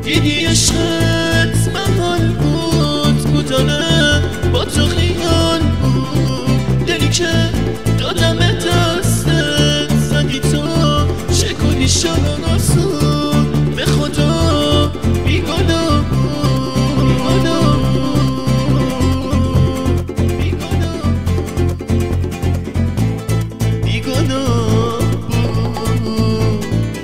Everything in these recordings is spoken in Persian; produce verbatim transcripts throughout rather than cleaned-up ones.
دیدی عشقت محال بود، کوتاه با تو خیال بود. دلی که دادم دستت زدی تو، شکلی شدن آسون به خدا بیگانه بود، بیگانه بود، بیگانه بیگانه بود.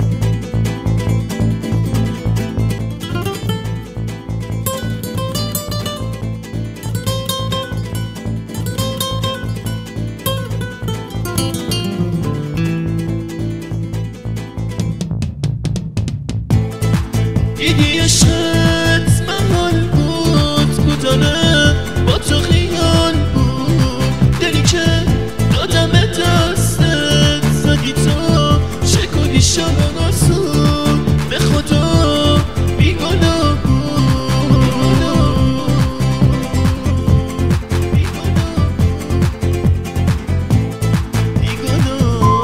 دیدی عشقت محال بود، کوتاه با تو خیال بود. دلی که دادم دستت زدی تو، شکلی شدن آسون به خدا بیگانه بود، بیگانه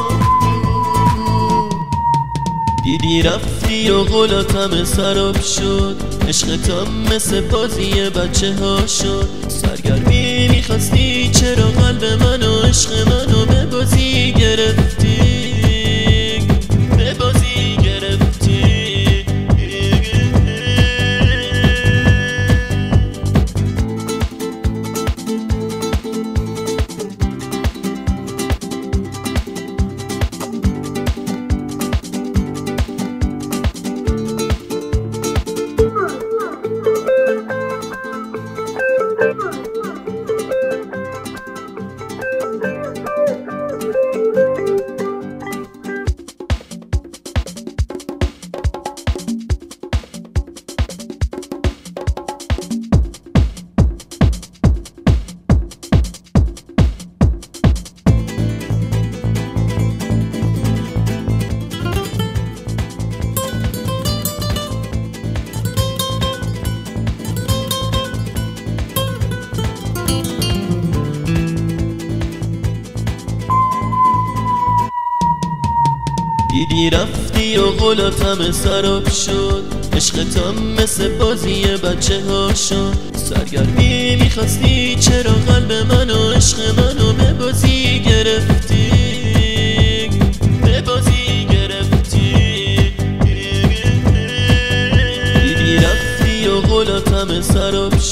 بود. دیدی رفتی و غلاتم سراب شد، عشقتم مثل بازی بچه ها شد. سرگرمی میخواستی چرا قلب من و عشق منو به بازی گرفتی، به بازی گرفتی. دیدی رفتی و غلاتم سراب شد، عشقتم مثل بازی بچه ها شد. سرگرمی میخواستی چرا قلب من و عشق منو به بازی گرفتی، به بازی گرفتی. دیدی رفتی و غلاتم سراب